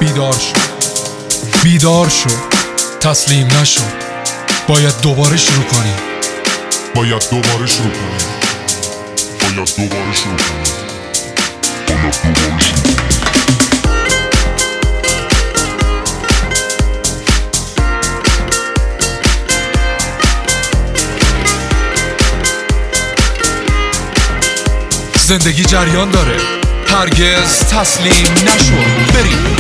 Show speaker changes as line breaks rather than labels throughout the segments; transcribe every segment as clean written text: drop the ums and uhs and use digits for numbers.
بیدار شو، بیدار شو، تسلیم نشو. باید دوباره شروع کنی،
باید دوباره شروع کنی، باید دوباره شروع کنی، باید دوباره شروع کنی.
زندگی جریان داره، هرگز تسلیم نشو. بریم.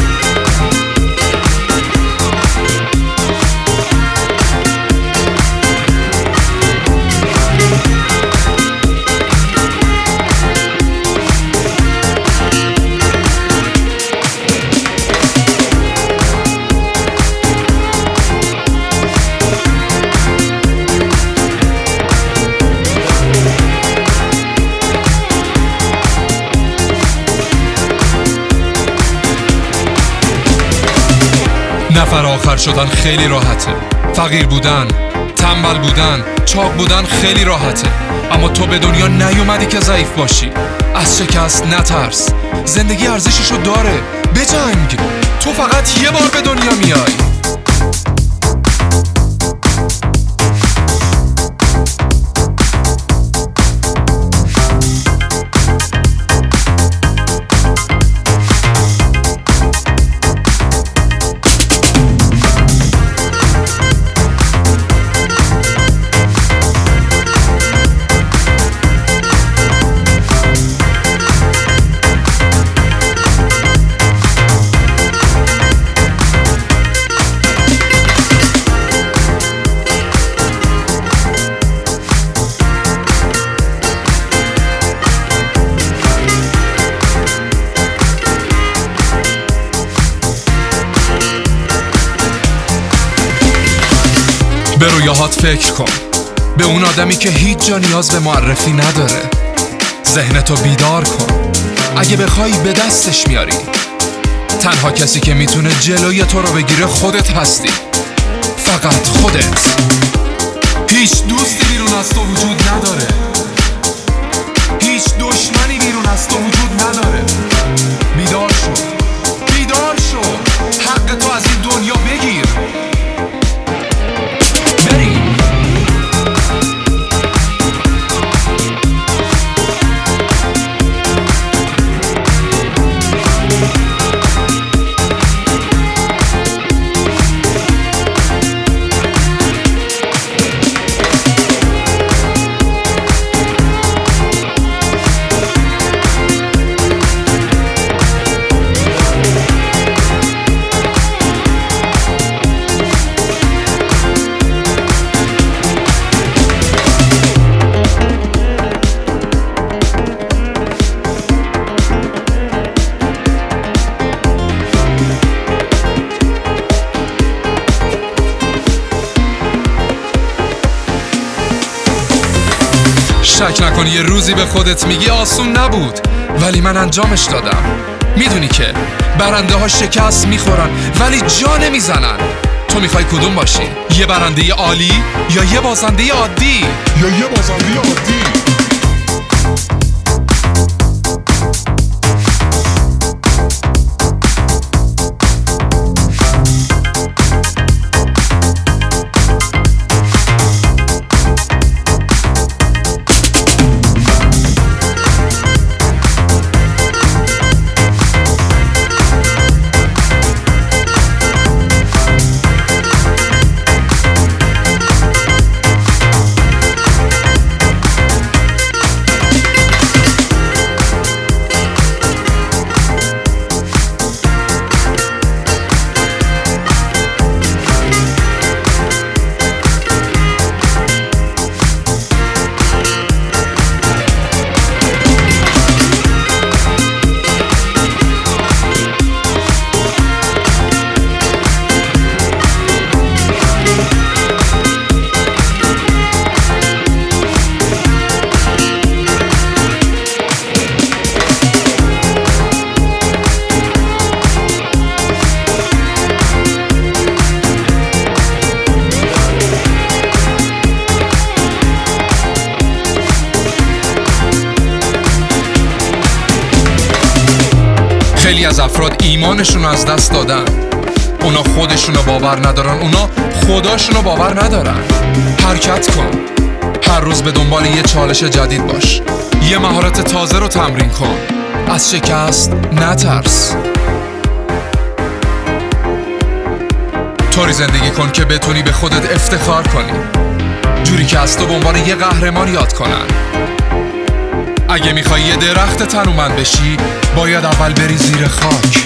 نفر آخر شدن خیلی راحته، فقیر بودن، تنبل بودن، چاق بودن خیلی راحته. اما تو به دنیا نیومدی که ضعیف باشی. از شکست نترس، زندگی ارزششو داره. بجنگ، تو فقط یه بار به دنیا میای. به رویاهات فکر کن، به اون آدمی که هیچ جا نیاز به معرفی نداره. ذهنتو بیدار کن، اگه بخوای به دستش میاری. تنها کسی که میتونه جلوی تو رو بگیره خودت هستی، فقط خودت. هیچ دوستی بیرون از تو وجود نداره، هیچ دشمنی بیرون از تو وجود نداره. بیدار شو، بیدار شو، حق تو از این دنیا بگیر. شک نکن یه روزی به خودت میگی آسون نبود، ولی من انجامش دادم. میدونی که برنده ها شکست میخورن ولی جا نمیزنن. تو میخوای کدوم باشی؟ یه برنده عالی یا یه بازنده عادی؟ خیلی از افراد ایمانشون از دست دادن. اونا خودشونو باور ندارن، اونا خداشونو باور ندارن. حرکت کن، هر روز به دنبال یه چالش جدید باش، یه مهارت تازه رو تمرین کن. از شکست نترس. طوری زندگی کن که بتونی به خودت افتخار کنی، جوری که از تو به عنوان یه قهرمان یاد کنن. اگه میخوای یه درخت تنومند بشی، باید اول بری زیر خاک.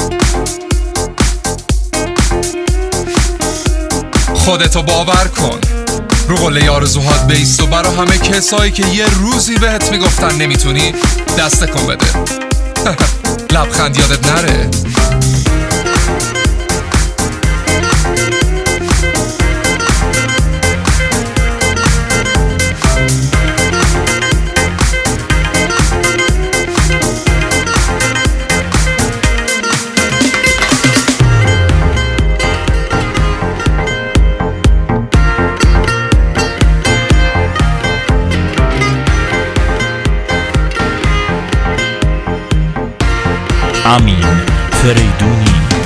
خودتو باور کن، رو قله آرزوهات بیست و برا همه کسایی که یه روزی بهت میگفتن نمیتونی، دست کن بده. لبخند یادت نره.
امین فریدونی